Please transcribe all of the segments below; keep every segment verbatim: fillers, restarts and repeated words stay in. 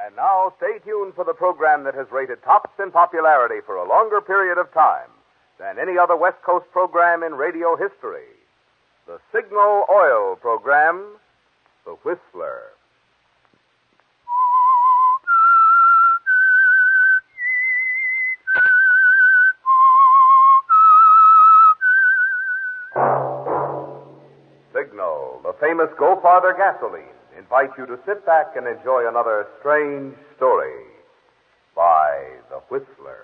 And now, stay tuned for the program that has rated tops in popularity for a longer period of time than any other West Coast program in radio history. The Signal Oil program, The Whistler. Signal, the famous Go Farther gasoline, invites you to sit back and enjoy another strange story by The Whistler.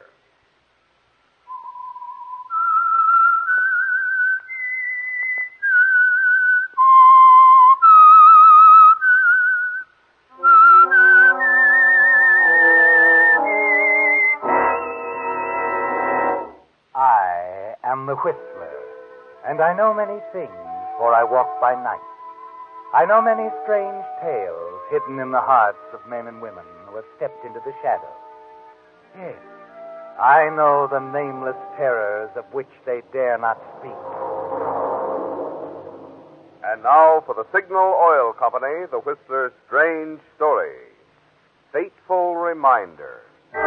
I am The Whistler, and I know many things, for I walk by night. I know many strange tales hidden in the hearts of men and women who have stepped into the shadows. Yes, I know the nameless terrors of which they dare not speak. And now for the Signal Oil Company, The Whistler's strange story, Fateful Reminder.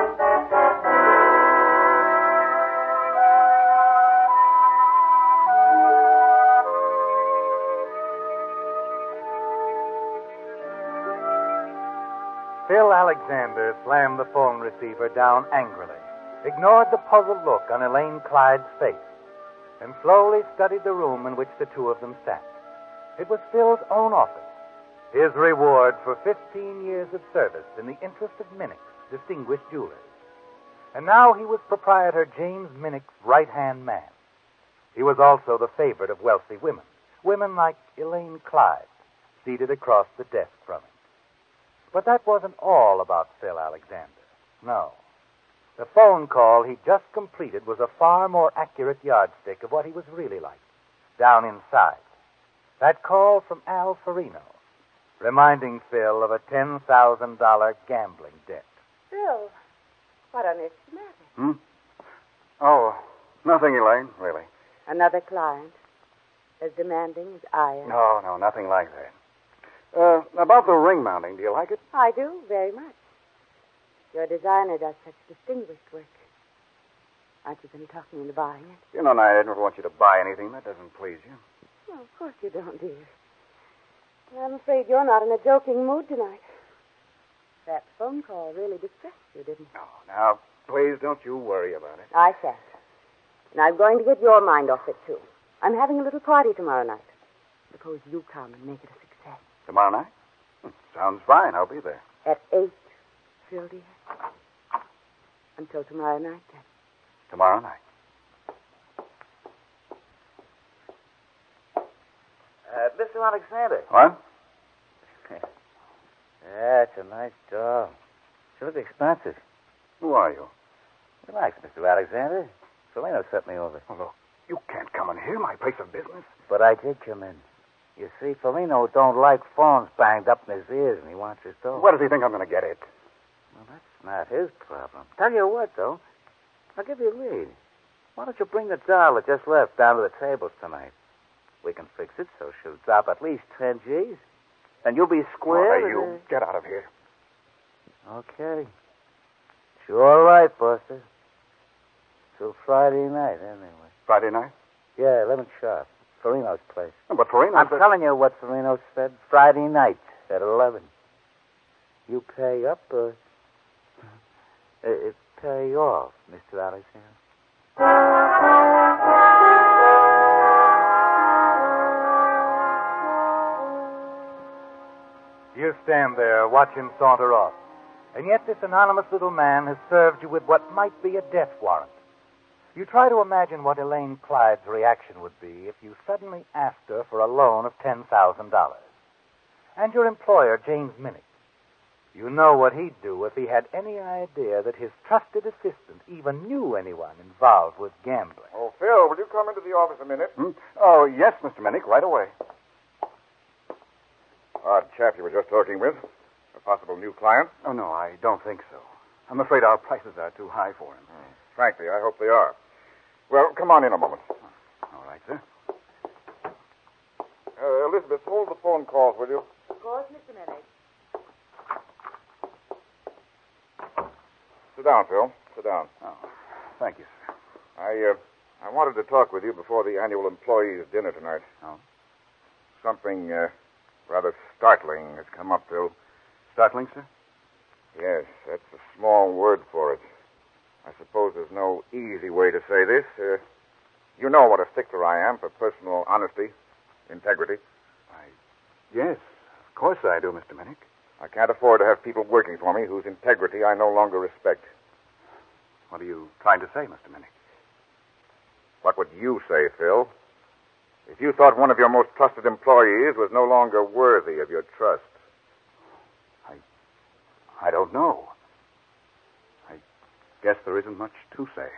Phil Alexander slammed the phone receiver down angrily, ignored the puzzled look on Elaine Clyde's face, and slowly studied the room in which the two of them sat. It was Phil's own office, his reward for fifteen years of service in the interest of Minnick's distinguished jewelers. And now he was proprietor James Minnick's right-hand man. He was also the favorite of wealthy women, women like Elaine Clyde, seated across the desk from him. But that wasn't all about Phil Alexander. No. The phone call he just completed was a far more accurate yardstick of what he was really like, down inside. That call from Al Farino, reminding Phil of a ten thousand dollars gambling debt. Phil, what on earth's the matter? Hmm? Oh, nothing, Elaine, really. Another client? As demanding as I am? No, no, nothing like that. Uh, about the ring mounting, do you like it? I do, very much. Your designer does such distinguished work. Aren't you going to talk me into buying it? You know, I never want you to buy anything that doesn't please you. Well, of course you don't, dear. I'm afraid you're not in a joking mood tonight. That phone call really distressed you, didn't it? No, now, please don't you worry about it. I shan't. And I'm going to get your mind off it, too. I'm having a little party tomorrow night. Suppose you come and make it a success. Tomorrow night? Hmm, sounds fine. I'll be there. At eight, Phil, dear. Until tomorrow night, then. Tomorrow night. Uh, Mister Alexander. What? Yeah, it's a nice doll. She looks expensive. Who are you? Relax, Mister Alexander. Selena sent me over. Oh, look, you can't come in here, my place of business. But I did come in. You see, Felino don't like phones banged up in his ears, and he wants his doll. What does he think I'm going to get it? Well, that's not his problem. Tell you what, though. I'll give you a lead. Why don't you bring the doll that just left down to the tables tonight? We can fix it so she'll drop at least ten G's. And you'll be square. Oh, you get out of here. Okay. Sure right, Buster. Till Friday night, anyway. Friday night? Yeah, eleven sharp. Farino's place. But Farino... I'm telling you what Farino said. Friday night at eleven. You pay up or... Uh, pay off, Mister Alexander. You stand there, watch him saunter off. And yet this anonymous little man has served you with what might be a death warrant. You try to imagine what Elaine Clyde's reaction would be if you suddenly asked her for a loan of ten thousand dollars. And your employer, James Minnick. You know what he'd do if he had any idea that his trusted assistant even knew anyone involved with gambling. Oh, Phil, will you come into the office a minute? Hmm? Oh, yes, Mister Minnick, right away. Odd chap you were just talking with. A possible new client? Oh, no, I don't think so. I'm afraid our prices are too high for him. Hmm. Frankly, I hope they are. Well, come on in a moment. All right, sir. Uh, Elizabeth, hold the phone calls, will you? Of course, Mister Minnick. Sit down, Phil. Sit down. Oh, thank you, sir. I, uh, I wanted to talk with you before the annual employees' dinner tonight. Oh? Something, uh, rather startling has come up, Phil. Startling, sir? Yes, that's a small word for it. I suppose there's no easy way to say this. Uh, you know what a stickler I am for personal honesty, integrity. I... Yes, of course I do, Mister Minnick. I can't afford to have people working for me whose integrity I no longer respect. What are you trying to say, Mister Minnick? What would you say, Phil? If you thought one of your most trusted employees was no longer worthy of your trust. I... I don't know. I guess there isn't much to say.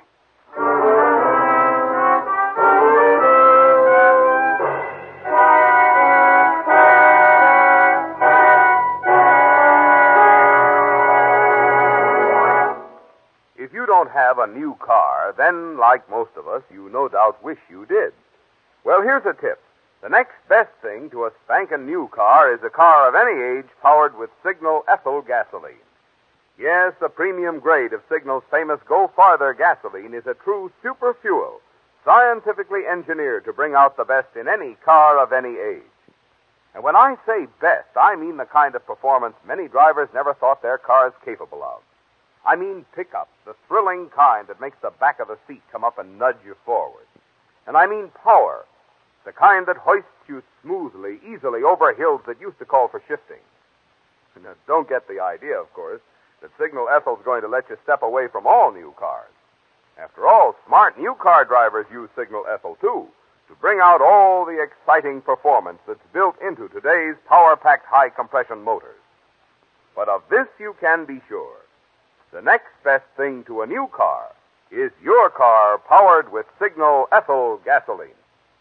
If you don't have a new car, then, like most of us, you no doubt wish you did. Well, here's a tip. The next best thing to a spankin' new car is a car of any age powered with Signal Ethyl gasoline. Yes, the premium grade of Signal's famous Go Farther gasoline is a true super fuel, scientifically engineered to bring out the best in any car of any age. And when I say best, I mean the kind of performance many drivers never thought their cars capable of. I mean pickup, the thrilling kind that makes the back of the seat come up and nudge you forward. And I mean power, the kind that hoists you smoothly, easily over hills that used to call for shifting. Now, don't get the idea, of course, that Signal Ethyl's going to let you step away from all new cars. After all, smart new car drivers use Signal Ethyl, too, to bring out all the exciting performance that's built into today's power-packed high-compression motors. But of this you can be sure. The next best thing to a new car is your car powered with Signal Ethyl gasoline.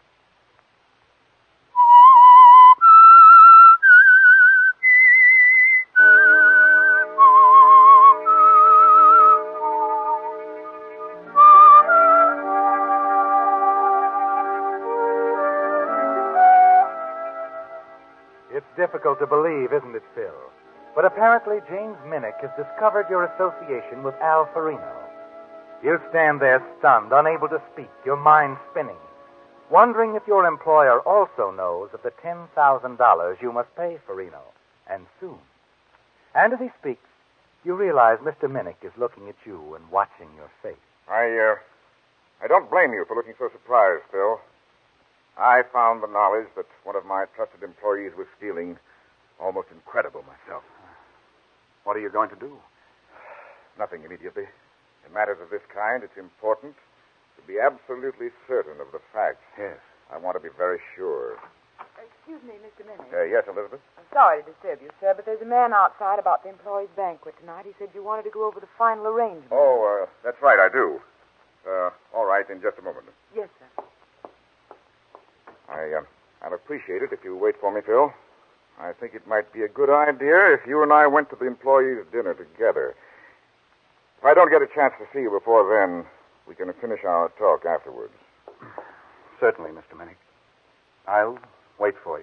It's difficult to believe, isn't it, Phil? But apparently James Minnick has discovered your association with Al Farino. You stand there stunned, unable to speak, your mind spinning, wondering if your employer also knows of the ten thousand dollars you must pay Farino, and soon. And as he speaks, you realize Mister Minnick is looking at you and watching your face. I, uh, I don't blame you for looking so surprised, Phil. I found the knowledge that one of my trusted employees was stealing almost incredible myself. What are you going to do? Nothing immediately. In matters of this kind, it's important to be absolutely certain of the facts. Yes. I want to be very sure. Excuse me, Mister Minnick. Uh, yes, Elizabeth? I'm sorry to disturb you, sir, but there's a man outside about the employees' banquet tonight. He said you wanted to go over the final arrangements. Oh, uh, that's right, I do. Uh, all right, in just a moment. Yes, sir. I, uh, I'd appreciate it if you wait for me, Phil. I think it might be a good idea if you and I went to the employees' dinner together. If I don't get a chance to see you before then, we can finish our talk afterwards. Certainly, Mister Minnick. I'll wait for you.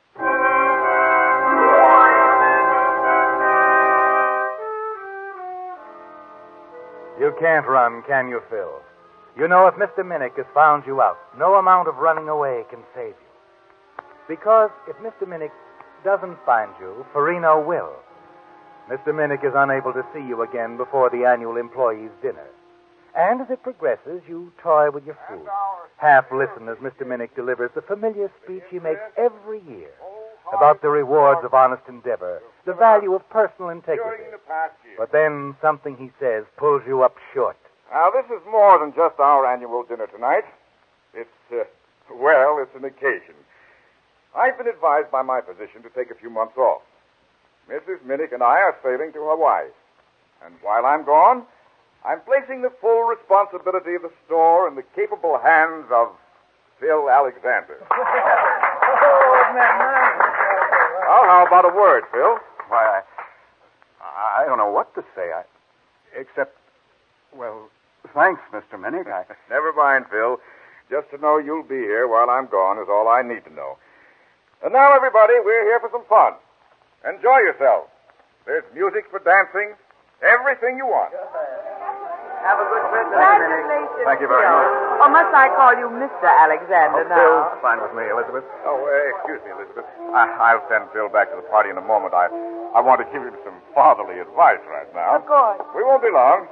You can't run, can you, Phil? You know if Mister Minnick has found you out, no amount of running away can save you. Because if Mister Minnick doesn't find you, Farino will. Mister Minnick is unable to see you again before the annual employees' dinner. And as it progresses, you toy with your food. Half listen as Mister Minnick delivers the familiar speech he makes every year about the rewards of honest endeavor, the value of personal integrity. But then something he says pulls you up short. Now, this is more than just our annual dinner tonight. It's, uh, well, it's an occasion. I've been advised by my physician to take a few months off. Missus Minnick and I are sailing to Hawaii. And while I'm gone, I'm placing the full responsibility of the store in the capable hands of Phil Alexander. Well, how about a word, Phil? Why, I, I don't know what to say. I, except, well, thanks, Mister Minnick. I... Never mind, Phil. Just to know you'll be here while I'm gone is all I need to know. And now, everybody, we're here for some fun. Enjoy yourselves. There's music for dancing, everything you want. Have a good trip, Mister Congratulations. Thank you very Phil. much. Or must I call you Mister Alexander Oh, now? Phil's fine with me, Elizabeth. Oh, uh, excuse me, Elizabeth. I, I'll send Phil back to the party in a moment. I, I want to give him some fatherly advice right now. Of course. We won't be long.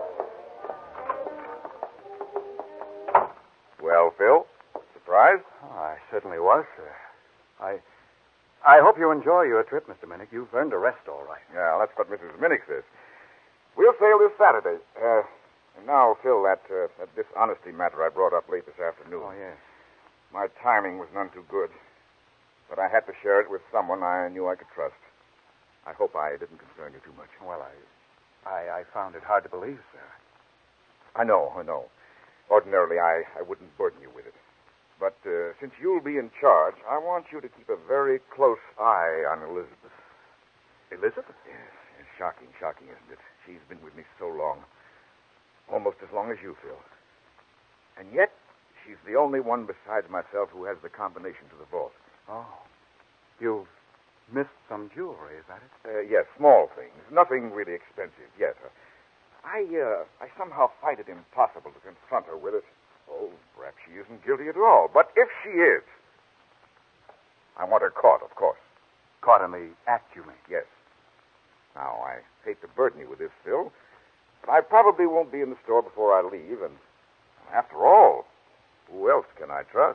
Well, Phil, surprised? Oh, I certainly was, sir. I I hope you enjoy your trip, Mister Minnick. You've earned a rest, all right. Yeah, that's what Missus Minnick says. We'll sail this Saturday. Uh, and now, Phil, that, uh, that dishonesty matter I brought up late this afternoon. Oh, yes. My timing was none too good. But I had to share it with someone I knew I could trust. I hope I didn't concern you too much. Well, I, I, I found it hard to believe, sir. I know, I know. Ordinarily, I, I wouldn't burden you with it. But uh, since you'll be in charge, I want you to keep a very close eye on Elizabeth. Elizabeth? Yes, it's shocking, shocking, isn't it? She's been with me so long. Almost as long as you, Phil. And yet, she's the only one besides myself who has the combination to the vault. Oh. You've missed some jewelry, is that it? Uh, yes, small things. Nothing really expensive yet. Uh, I, uh, I somehow find it impossible to confront her with it. Oh, perhaps she isn't guilty at all. But if she is, I want her caught, of course. Caught in the act, you mean? Yes. Now, I hate to burden you with this, Phil, but I probably won't be in the store before I leave, and after all, who else can I trust?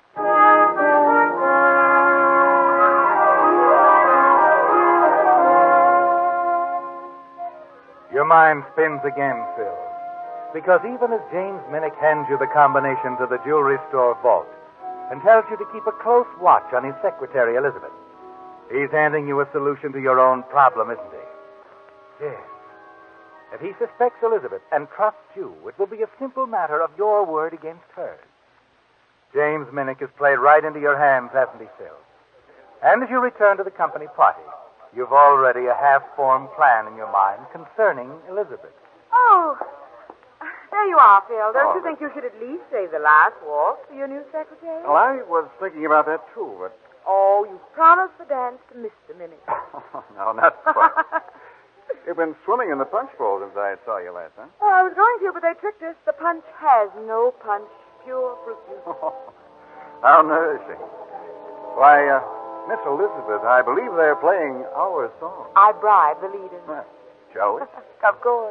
Your mind spins again, Phil. Because even as James Minnick hands you the combination to the jewelry store vault and tells you to keep a close watch on his secretary, Elizabeth, he's handing you a solution to your own problem, isn't he? Yes. If he suspects Elizabeth and trusts you, it will be a simple matter of your word against hers. James Minnick has played right into your hands, hasn't he, Phil? And as you return to the company party, you've already a half-formed plan in your mind concerning Elizabeth. Oh, there you are, Phil. Don't Oh, you think you should at least save the last waltz for your new secretary? Well, I was thinking about that, too, but... Oh, you promised the dance to Mister Minnick. no, not quite. You've been swimming in the punch bowl since I saw you last, huh? Oh, I was going to, but they tricked us. The punch has no punch. Pure fruit juice. How nourishing. Why, uh, Miss Elizabeth, I believe they're playing our song. I bribed the leader. Well, shall we? Of course.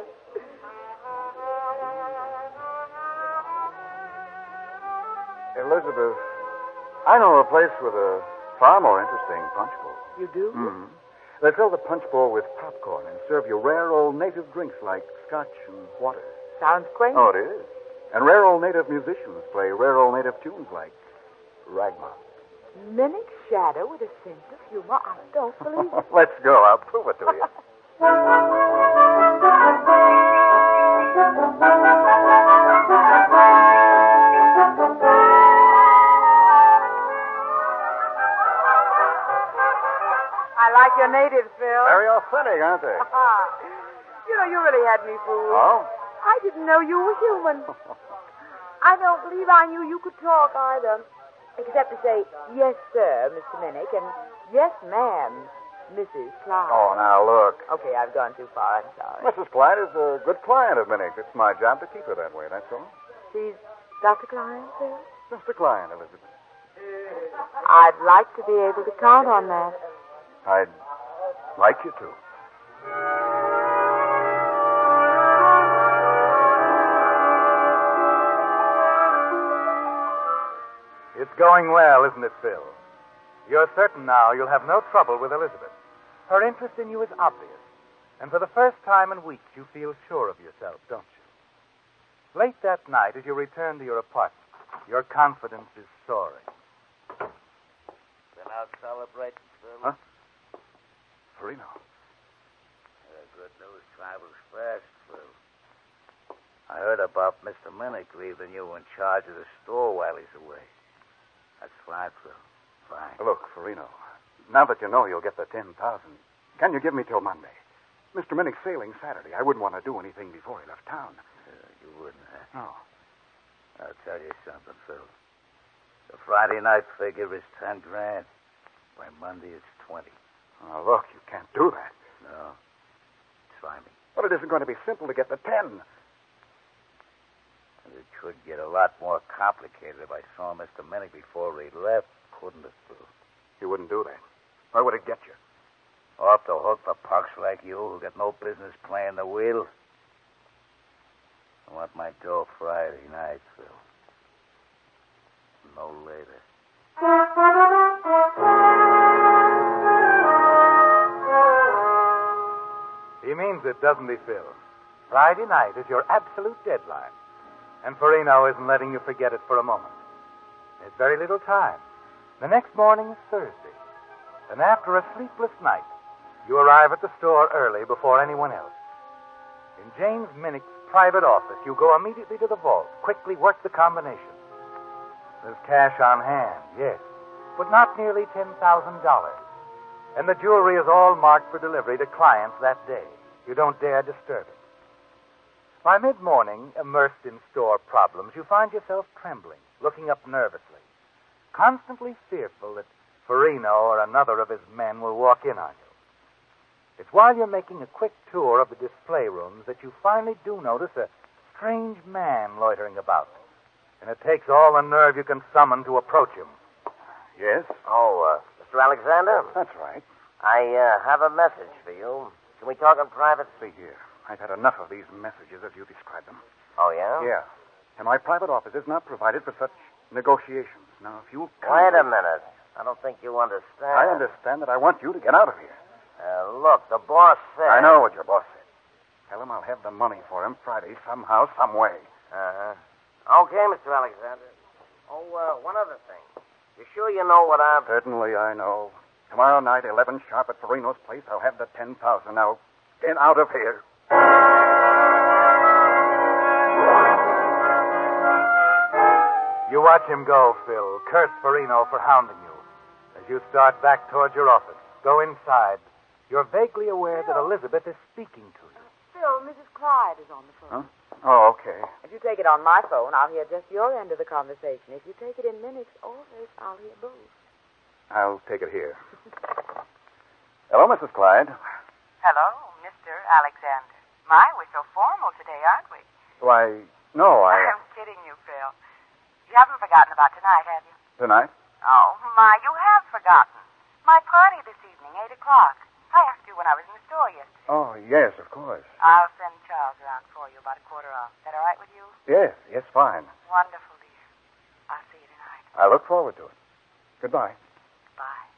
Elizabeth, I know a place with a far more interesting punch bowl. You do? Mm-hmm. They fill the punch bowl with popcorn and serve you rare old native drinks like scotch and water. Sounds quaint. Oh, it is. And rare old native musicians play rare old native tunes like Ragma. Minnick's shadow with a sense of humor. I don't believe it. Let's go. I'll prove it to you. I like your natives, Phil. Very authentic, aren't they? You know, you really had me fooled. Oh? I didn't know you were human. I don't believe I knew you could talk either. Except to say, yes, sir, Mister Minnick, and yes, ma'am, Missus Clyde. Oh, now, look. Okay, I've gone too far. I'm sorry. Missus Clyde is a good client of Minnick. It's my job to keep her that way, that's all. She's Doctor Clyde, sir? Just a client, Elizabeth. I'd like to be able to count on that. I'd like you to. It's going well, isn't it, Phil? You're certain now you'll have no trouble with Elizabeth. Her interest in you is obvious. And for the first time in weeks, you feel sure of yourself, don't you? Late that night, as you return to your apartment, your confidence is soaring. Been out celebrating, Phil? Huh? Farino. Uh, good news travels fast, Phil. I heard about Mister Minnick leaving you in charge of the store while he's away. That's fine, Phil. Fine. Look, Farino, now that you know you'll get the ten thousand, can you give me till Monday? Mister Minnick's sailing Saturday. I wouldn't want to do anything before he left town. Uh, you wouldn't, huh? No. I'll tell you something, Phil. The Friday night figure is ten grand. By Monday, it's twenty. Oh, look, you can't do that. No. Try me. But it isn't going to be simple to get the ten. Could get a lot more complicated if I saw Mister Minnick before he left, couldn't it, Phil? He wouldn't do that. Why would it get you? Off the hook for punks like you who got no business playing the wheel. I want my dough Friday night, Phil. No later. He means it, doesn't he, Phil? Friday night is your absolute deadline. And Farino isn't letting you forget it for a moment. There's very little time. The next morning is Thursday. And after a sleepless night, you arrive at the store early before anyone else. In James Minnick's private office, you go immediately to the vault, quickly work the combination. There's cash on hand, yes, but not nearly ten thousand dollars. And the jewelry is all marked for delivery to clients that day. You don't dare disturb it. By mid-morning, immersed in store problems, you find yourself trembling, looking up nervously, constantly fearful that Farino or another of his men will walk in on you. It's while you're making a quick tour of the display rooms that you finally do notice a strange man loitering about. And it takes all the nerve you can summon to approach him. Yes? Oh, uh, Mister Alexander? That's right. I uh, have a message for you. Can we talk in private? See here. I've had enough of these messages as you describe them. Oh, yeah? Yeah. And my private office is not provided for such negotiations. Now, if you... Wait a minute. I don't think you understand. I understand that I want you to get out of here. Uh, look, the boss said... I know what your boss said. Tell him I'll have the money for him Friday somehow, some way. Uh-huh. Okay, Mister Alexander. Oh, uh, one other thing. You sure you know what I'm... Certainly I know. Tomorrow night, eleven sharp at Farino's place, I'll have the ten thousand. Now, get out of here. You watch him go, Phil. Curse Farino for hounding you. As you start back towards your office, go inside. You're vaguely aware that Elizabeth is speaking to you. Phil, Missus Clyde is on the phone. Huh? Oh, okay. If you take it on my phone, I'll hear just your end of the conversation. If you take it in Minnick's office, I'll hear both. I'll take it here. Hello, Missus Clyde. Hello, Mister Alexander. My, we're so formal today, aren't we? Why, no, I... I'm kidding you, Phil. You haven't forgotten about tonight, have you? Tonight? Oh, my, you have forgotten. My party this evening, eight o'clock. I asked you when I was in the store yesterday. Oh, yes, of course. I'll send Charles around for you about a quarter off. Is that all right with you? Yes, yes, fine. Wonderful, dear. I'll see you tonight. I look forward to it. Goodbye. Bye.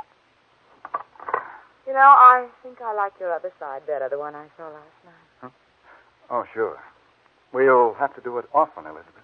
You know, I think I like your other side better, the one I saw last night. Huh? Oh, sure. We'll have to do it often, Elizabeth.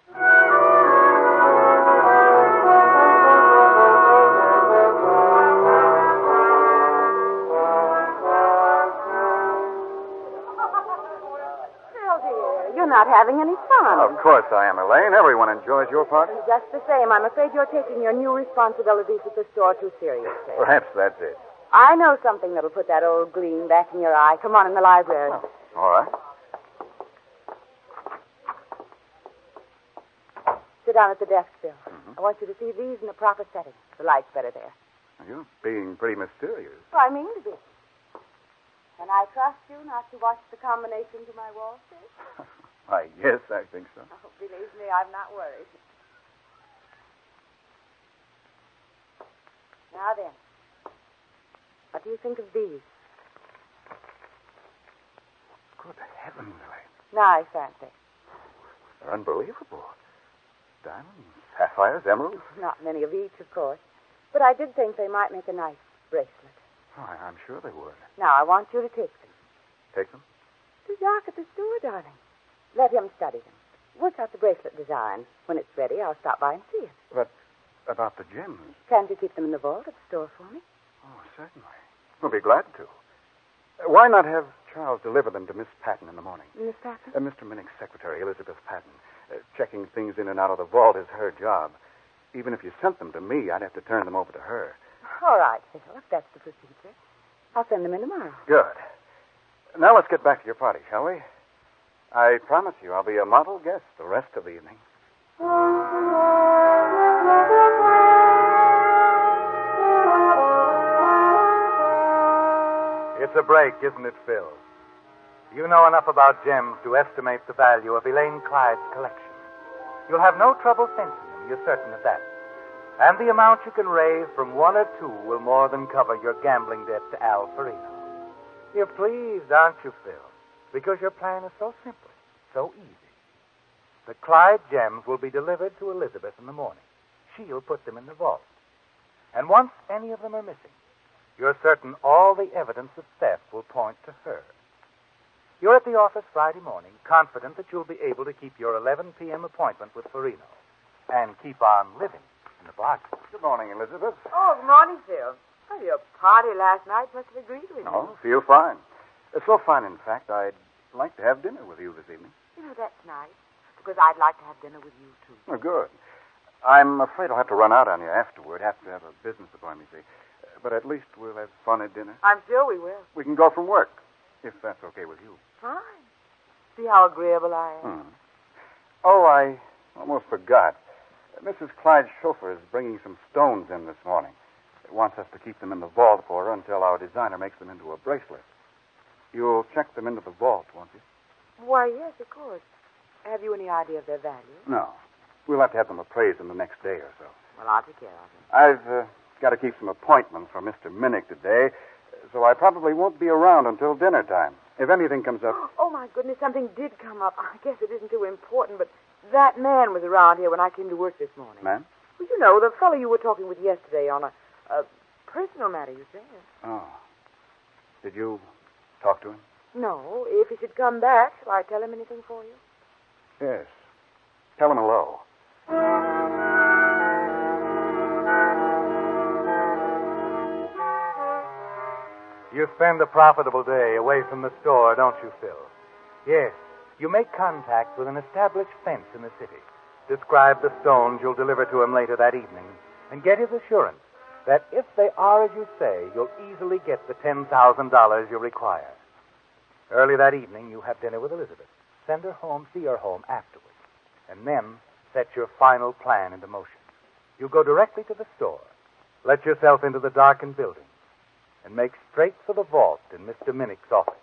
You're not having any fun. Of course I am, Elaine. Everyone enjoys your party. Just the same, I'm afraid you're taking your new responsibilities at the store too seriously. Perhaps that's it. I know something that'll put that old gleam back in your eye. Come on in the library. Oh, all right. Sit down at the desk, Bill. Mm-hmm. I want you to see these in the proper setting. The light's better there. You're being pretty mysterious. Oh, I mean to be. Can I trust you not to watch the combination to my wall stick? Why, yes, I think so. Oh, believe me, I'm not worried. Now then, what do you think of these? Good heavens, Elaine. Nice, aren't they? They're unbelievable. Diamonds, sapphires, emeralds. Not many of each, of course. But I did think they might make a nice bracelet. Oh, I- I'm sure they would. Now, I want you to take them. Take them? To Doc at the store, darling. Let him study them. Work out the bracelet design. When it's ready, I'll stop by and see it. But about the gems? Can't you keep them in the vault at the store for me? Oh, certainly. We'll be glad to. Uh, why not have Charles deliver them to Miss Patton in the morning? Miss Patton? Uh, Mister Minnick's secretary, Elizabeth Patton. Uh, checking things in and out of the vault is her job. Even if you sent them to me, I'd have to turn them over to her. All right, Phil, if that's the procedure. I'll send them in tomorrow. Good. Now let's get back to your party, shall we? I promise you I'll be a model guest the rest of the evening. It's a break, isn't it, Phil? You know enough about gems to estimate the value of Elaine Clyde's collection. You'll have no trouble fencing them, you're certain of that. And the amount you can raise from one or two will more than cover your gambling debt to Al Farino. You're pleased, aren't you, Phil? Because your plan is so simple, so easy. The Clyde gems will be delivered to Elizabeth in the morning. She'll put them in the vault. And once any of them are missing, you're certain all the evidence of theft will point to her. You're at the office Friday morning, confident that you'll be able to keep your eleven p.m. appointment with Farino and keep on living in the bargain. Good morning, Elizabeth. Oh, good morning, Phil. Well, your party last night must have agreed with you. Oh, feel fine. It's so fine, in fact, I'd like to have dinner with you this evening. You know, that's nice, because I'd like to have dinner with you, too. Oh, good. I'm afraid I'll have to run out on you afterward. Have to have a business appointment, you see. But at least we'll have fun at dinner. I'm sure we will. We can go from work, if that's okay with you. Fine. See how agreeable I am. Hmm. Oh, I almost forgot. Missus Clyde's chauffeur is bringing some stones in this morning. He wants us to keep them in the vault for her until our designer makes them into a bracelet. You'll check them into the vault, won't you? Why, yes, of course. Have you any idea of their value? No. We'll have to have them appraised in the next day or so. Well, I'll take care of them. I've uh, got to keep some appointments for Mister Minnick today, so I probably won't be around until dinner time. If anything comes up... Oh, my goodness, something did come up. I guess it isn't too important, but that man was around here when I came to work this morning. Man? Well, you know, the fellow you were talking with yesterday on a, a personal matter, you said. Oh. Did you talk to him? No. If he should come back, shall I tell him anything for you? Yes. Tell him hello. You spend a profitable day away from the store, don't you, Phil? Yes. You make contact with an established fence in the city. Describe the stones you'll deliver to him later that evening, and get his assurance that if they are as you say, you'll easily get the ten thousand dollars you require. Early that evening, you have dinner with Elizabeth. Send her home, see her home afterwards, and then set your final plan into motion. You go directly to the store, let yourself into the darkened building, and make straight for the vault in Mister Minnick's office.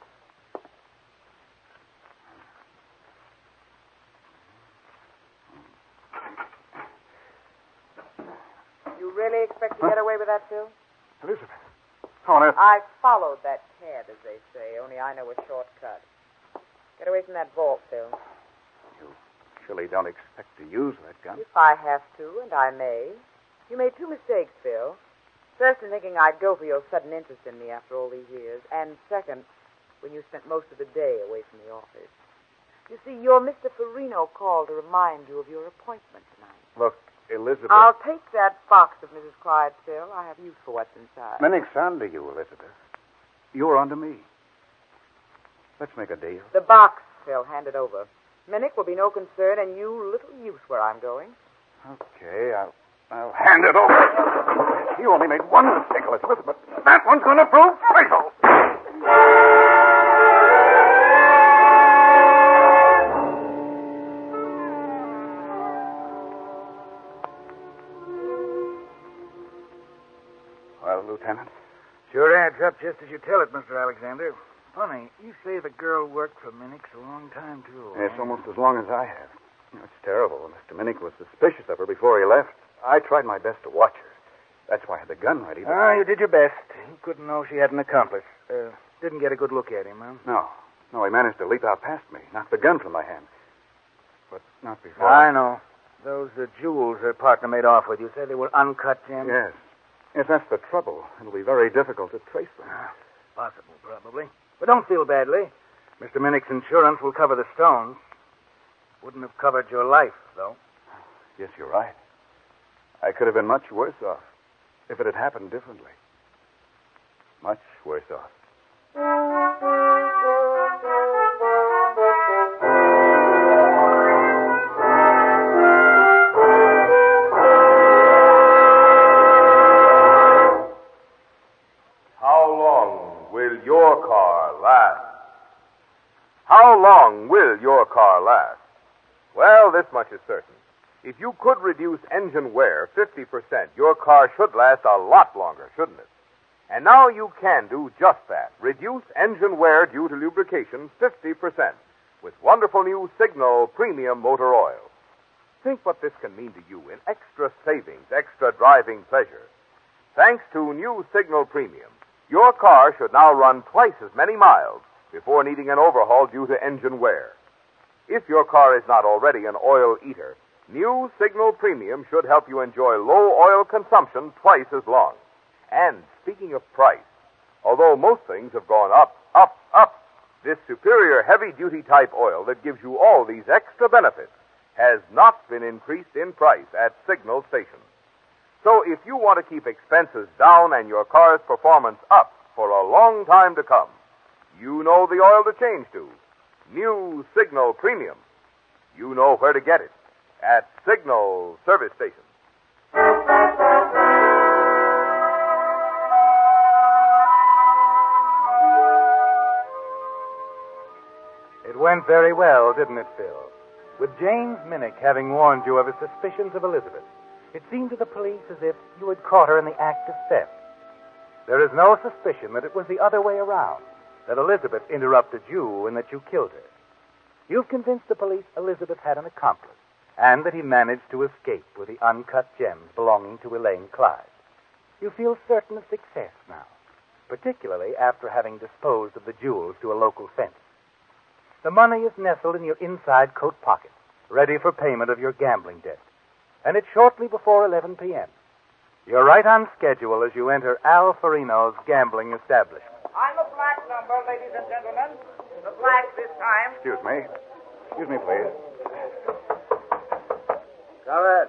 You really expect to get away with that, Phil? Elizabeth. How on earth... I followed that cad, as they say, only I know a shortcut. Get away from that vault, Phil. You surely don't expect to use that gun? If I have to, and I may. You made two mistakes, Phil. First, in thinking I'd go for your sudden interest in me after all these years. And second, when you spent most of the day away from the office. You see, your Mister Farino called to remind you of your appointment tonight. Look, Elizabeth... I'll take that box of Missus Clyde's, Phil. I have use for what's inside. Minnick's on to you, Elizabeth. You're on to me. Let's make a deal. The box, Phil, hand it over. Minnick will be no concern, and you little use where I'm going. Okay, I'll, I'll hand it over. You only made one mistake, Elizabeth, but that one's going to prove fatal. Well, Lieutenant? Sure adds up just as you tell it, Mister Alexander. Funny, you say the girl worked for Minnick's a long time, too. Yes, almost as long as I have. It's terrible. Mister Minnick was suspicious of her before he left. I tried my best to watch her. That's why I had the gun ready. But... Ah, you did your best. You couldn't know she had an accomplice. Uh, didn't get a good look at him, huh? No. No, he managed to leap out past me, knock the gun from my hand. But not before. I know. Those uh, jewels her partner made off with, you said they were uncut gems? Yes. Yes, that's the trouble. It'll be very difficult to trace them. Ah, possible, probably. But don't feel badly. Mister Minnick's insurance will cover the stones. Wouldn't have covered your life, though. Yes, you're right. I could have been much worse off if it had happened differently. Much worse off. How long will your car last? How long will your car last? Well, this much is certain. If you could reduce engine wear fifty percent, your car should last a lot longer, shouldn't it? And now you can do just that. Reduce engine wear due to lubrication fifty percent with wonderful new Signal Premium Motor Oil. Think what this can mean to you in extra savings, extra driving pleasure. Thanks to new Signal Premium, your car should now run twice as many miles before needing an overhaul due to engine wear. If your car is not already an oil eater, new Signal Premium should help you enjoy low oil consumption twice as long. And speaking of price, although most things have gone up, up, up, this superior heavy-duty type oil that gives you all these extra benefits has not been increased in price at Signal stations. So if you want to keep expenses down and your car's performance up for a long time to come, you know the oil to change to. New Signal Premium. You know where to get it. At Signal service stations. It went very well, didn't it, Phil? With James Minnick having warned you of his suspicions of Elizabeth, it seemed to the police as if you had caught her in the act of theft. There is no suspicion that it was the other way around, that Elizabeth interrupted you and that you killed her. You've convinced the police Elizabeth had an accomplice, and that he managed to escape with the uncut gems belonging to Elaine Clyde. You feel certain of success now, particularly after having disposed of the jewels to a local fence. The money is nestled in your inside coat pocket, ready for payment of your gambling debt. And it's shortly before eleven p.m. You're right on schedule as you enter Al Farino's gambling establishment. On the black number, ladies and gentlemen. The black this time. Excuse me. Excuse me, please. Go ahead.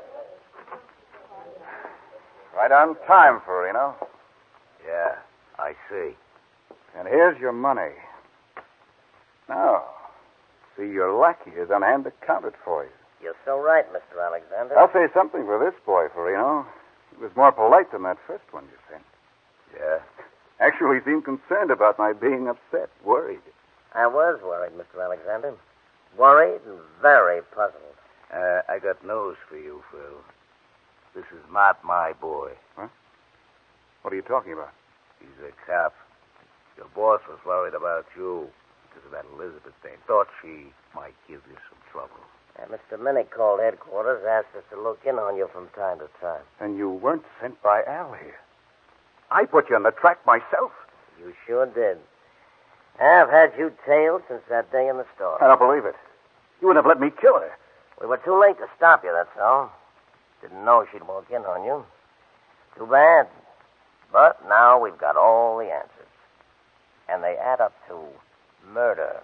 Right on time, Farino. Yeah, I see. And here's your money. Now, see, your lackey is on hand to count it for you. You're so right, Mister Alexander. I'll say something for this boy, Farino. He was more polite than that first one you sent. Yeah? Actually seemed concerned about my being upset, worried. I was worried, Mister Alexander. Worried and very puzzled. Uh, I got news for you, Phil. This is not my boy. Huh? What are you talking about? He's a cop. Your boss was worried about you because of that Elizabeth thing. Thought she might give you some trouble. Uh, Mister Minnick called headquarters, asked us to look in on you from time to time. And you weren't sent by Al here. I put you on the track myself. You sure did. I've had you tailed since that day in the store. I don't believe it. You wouldn't have let me kill her. We were too late to stop you, that's all. Didn't know she'd walk in on you. Too bad. But now we've got all the answers. And they add up to murder.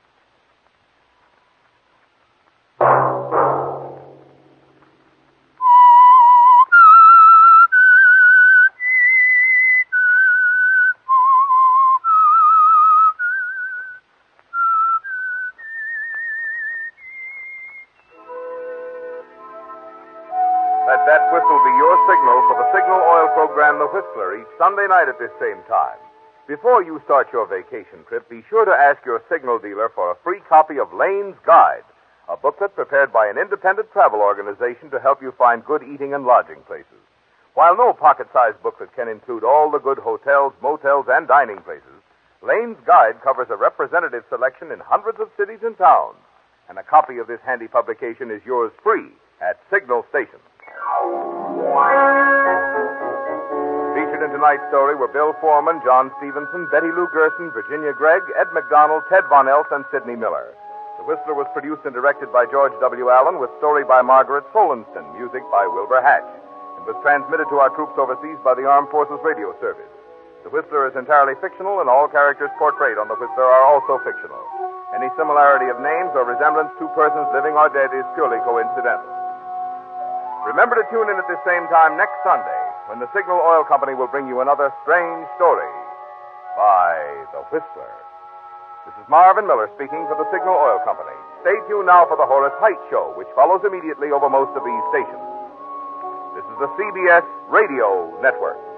Let that whistle be your signal for the Signal Oil program, The Whistler, each Sunday night at this same time. Before you start your vacation trip, be sure to ask your Signal dealer for a free copy of Lane's Guide, a booklet prepared by an independent travel organization to help you find good eating and lodging places. While no pocket-sized booklet can include all the good hotels, motels, and dining places, Lane's Guide covers a representative selection in hundreds of cities and towns. And a copy of this handy publication is yours free at Signal stations. Featured in tonight's story were Bill Foreman, John Stevenson, Betty Lou Gerson, Virginia Gregg, Ed McDonald, Ted Von Elst, and Sidney Miller. The Whistler was produced and directed by George W. Allen, with story by Margaret Solenston, music by Wilbur Hatch, and was transmitted to our troops overseas by the Armed Forces Radio Service. The Whistler is entirely fictional, and all characters portrayed on The Whistler are also fictional. Any similarity of names or resemblance to persons living or dead is purely coincidental. Remember to tune in at this same time next Sunday, when the Signal Oil Company will bring you another strange story by The Whistler. This is Marvin Miller speaking for the Signal Oil Company. Stay tuned now for the Horace Height Show, which follows immediately over most of these stations. This is the C B S Radio Network.